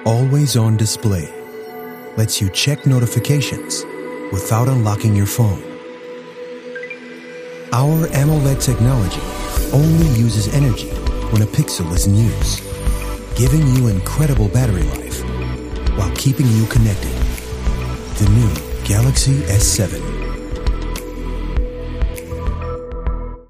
Always on display lets you check notifications without unlocking your phone. Our AMOLED technology only uses energy when a pixel is in use, giving you incredible battery life while keeping you connected. The new Galaxy S7.